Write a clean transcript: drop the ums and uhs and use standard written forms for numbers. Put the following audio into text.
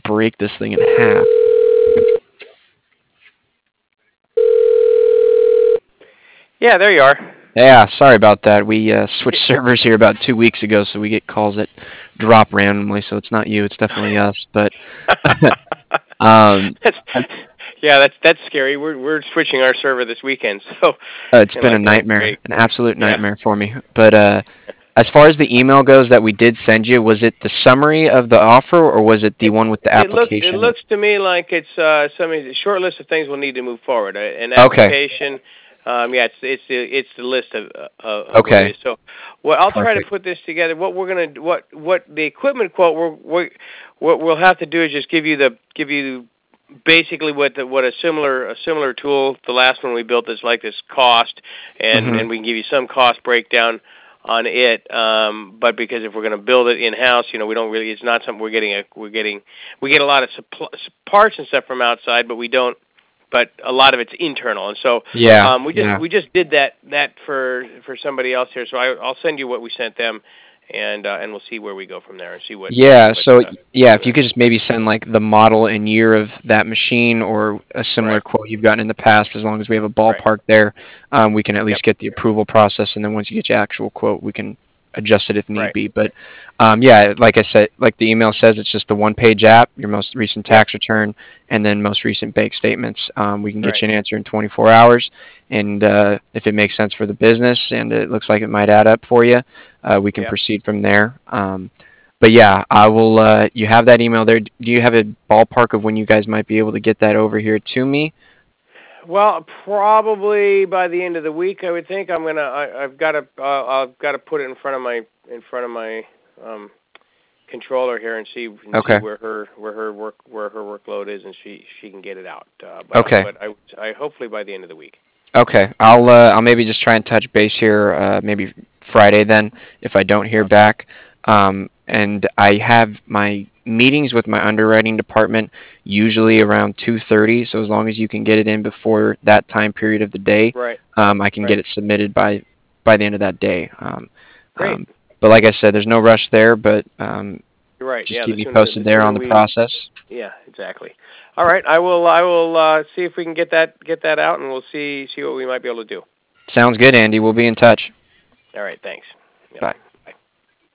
break this thing in half. Yeah, there you are. Yeah, sorry about that. We switched servers here about 2 weeks ago, so we get calls that drop randomly. So it's not you, it's definitely us. But um, that's, yeah, that's scary. We're switching our server this weekend, so it's and been a like nightmare, great. an absolute Yeah. nightmare for me. But as far as the email goes that we did send you, was it the summary of the offer, or was it the It one with the it application? looks to me like it's a short list of things we'll need to move forward. An Okay, application. Yeah, it's the list of what it okay, is. So, what I'll try to perfect. put this together. What we're gonna what the equipment quote. What we'll have to do is just give you basically what a similar tool. The last one we built is like this cost, Mhm. and we can give you some cost breakdown on it. But because if we're going to build it in house, we don't really. It's not something we get a lot of parts and stuff from outside, but we don't. But a lot of it's internal, and so Yeah, we just did that for somebody else here. So I'll send you what we sent them, and we'll see where we go from there, and see what yeah. So yeah, if what you could just maybe send like the model and year of that machine or a similar right, quote you've gotten in the past, as long as we have a right, ballpark there, we can at yep, least get the approval process, and then once you get your actual quote, we can adjust it if need right, be. But yeah, like I said, like the email says, it's just a one-page app, your most recent yep, tax return, and then most recent bank statements. We can get right, you an answer in 24 hours, and if it makes sense for the business and it looks like it might add up for you, we can yep. proceed from there. But yeah, I will. You have that email there. Do you have a ballpark of when you guys might be able to get that over here to me? Well, probably by the end of the week, I would think. I've got to put it in front of my um, controller here and see Okay. where her workload is, and she can get it out. Okay. But I hopefully by the end of the week. Okay. I'll maybe just try and touch base here, maybe Friday then, if I don't hear Okay. back. And I have my meetings with my underwriting department usually around 2:30. So as long as you can get it in before that time period of the day, Right. I can get Right. it submitted by the end of that day. Great. But like I said, there's no rush there. But You're right. just Yeah. keep me posted there on the process. Yeah. Exactly. All right. I will see if we can get that out, and we'll see what we might be able to do. Sounds good, Andy. We'll be in touch. All right. Thanks. Yep. Bye.